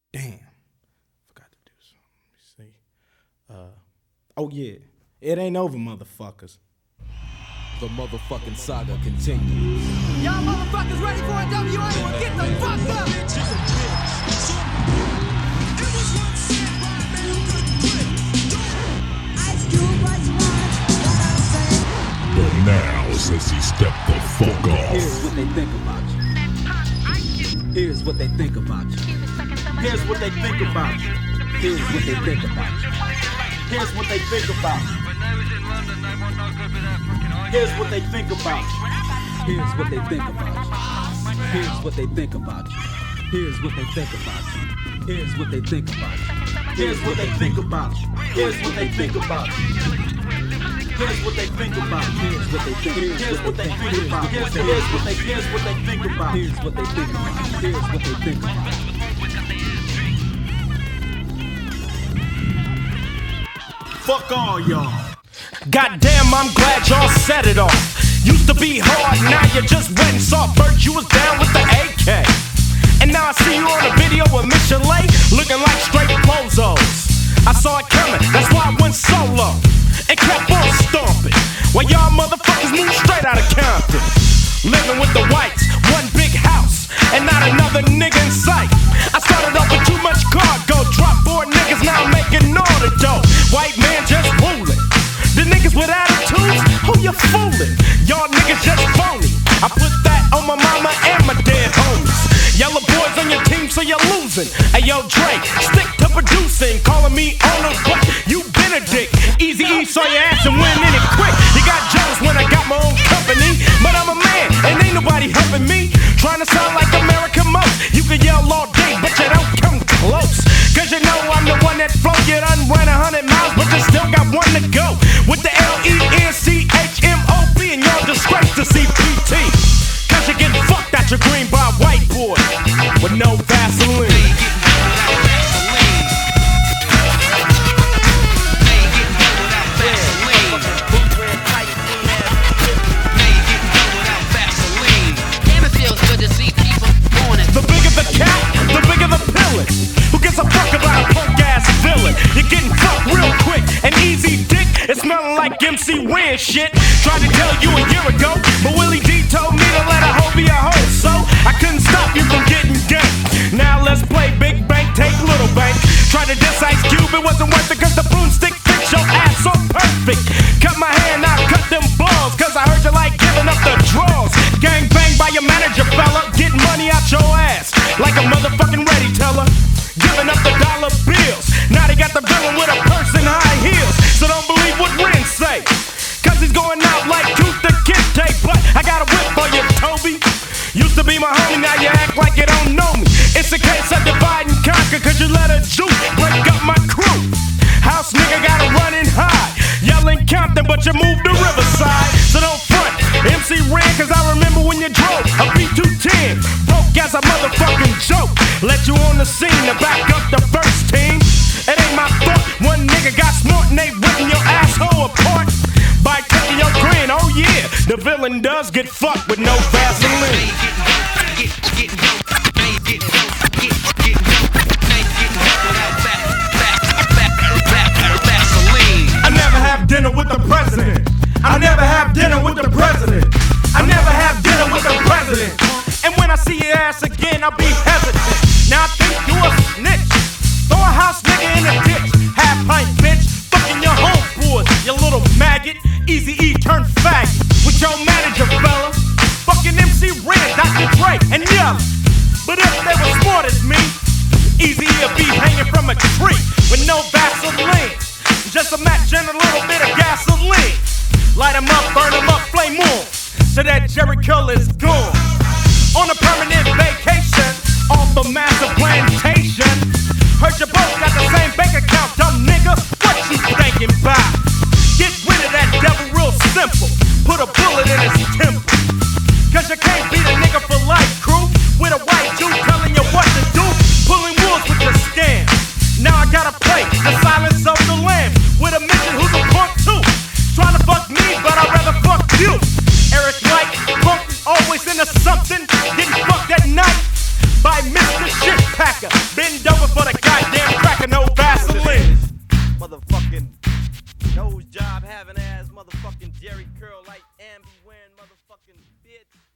Damn. Forgot to do something. Let me see. Oh, yeah. It ain't over, motherfuckers. The motherfucking saga continues. Y'all motherfuckers ready for a WA? Well, get the fuck up! But now, since he stepped the fuck off, here's what they think about you. Here's what they think about you. Here's what they think about you. Here's what they think about you. Here's what they think about you. Here's what they think about you. Here's what they think about you. Here's what they think about you. Here's what they think about you. Here's what they think about you. Here's what they think about you. Here's what they think about you. Here's what they think about you. Here's what they think. Here's what they think about. Here's what they think about. Here's what they think about. Here's what they think about. Fuck all y'all. Goddamn, I'm glad y'all set it off. Used to be hard, now you just went and saw Bert. You was down with the AK. And now I see you on a video with Michelet, looking like straight bozos. I saw it coming, that's why I went solo and kept on stomping, while y'all motherfuckers moved straight out of Compton. Living with the whites, one big house, and not another nigga in sight. I started off with too much cargo, dropped 4 niggas, now I'm making all the dough. White man just ruling. The niggas with attitudes, who you fooling? Y'all niggas just phony. I put that on my mama and my dead homies. Yellow boys on your team, so you're losing. Hey yo, Dre, stick to producing. Calling me Arnold, but you Benedict. Easy E saw your ass and went in it quick. You got jealous when I got my own company, but I'm a man and ain't nobody helping me. Trying to sound like American most. You can yell all day, but you don't come close. Cause you know I'm the one that flow. You done ran 100 miles, but you still got one to go. With the LENCHMOB and y'all disgrace to CPT. Cause you get fucked out your green by a white boy with no Vaseline. The bigger the cat, the bigger the pillin'. Who gives a fuck about a punk ass villain? You're getting fucked real quick and easy dick. It's smelling like MC Ren shit. Tried to tell you a year ago, but Willie D told me to let a hoe be a hoe, so I couldn't stop you from getting ganked. Now let's play big bank, take little bank. Tried to diss Ice Cube, it wasn't worth it cause the broomstick fits your ass so perfect. Cut my hand out, cut them balls, cause I heard you like giving up the draws. Gang bang by your manager, fella, getting money out your ass like a motherfucking ready teller. Giving up the dollar bills, now they got the villain with a purse and high heels. So don't believe what Ren say, cause he's going out like Tooth the Kid. But I got a whip for you, Toby. Used to be my homie, now you act like you don't know me. It's a case of divide and conquer, cause you let a Jew break up my crew. House nigga gotta run and hide, yelling Compton, but you moved to Riverside. So don't front, MC Ren, cause I remember when you drove a B210, broke as a motherfucking joke. Let you on the scene to back up the first team. It ain't my fault, one nigga got smart and they ripping your asshole apart by taking your grin. Oh yeah, the villain does get fucked with no Vaseline. I never have dinner with the president. I never have dinner with the president. I never have dinner with the president. And when I see your ass again, I'll be hesitant. Now I think you a snitch. Throw a house nigga in a ditch. Half pint bitch, fucking your homeboys, you little maggot. Easy E turn faggot with your manager fella. Fucking MC Ren, Dr. Dre, and Yella. But if they were smart as me, Easy E'll be hanging from a tree with no Vaseline. Just a match and a little bit of gasoline. Light 'em up, burn 'em up, flame on, so that Jericho is gone. On a permanent vacation, off a massive plantation. Heard you both got the same bank account, dumb nigga. What you thinking about? Get rid of that devil real simple. Put a bullet in his temple. Cause you can't beat a nigga for life, crew. With a white Jew telling you what to do. Pulling wolves with your scam. Now I gotta play the silence of the lamb with a midget who's a punk too. Trying to fuck me, but I'd rather fuck you. Eric White, punk, always into something. Getting fucked at night by Mr. Shit Packer. for the goddamn crack and no Vaseline. Motherfucking nose job having ass, motherfucking Jerry curl like Ambi wearing motherfucking bitch.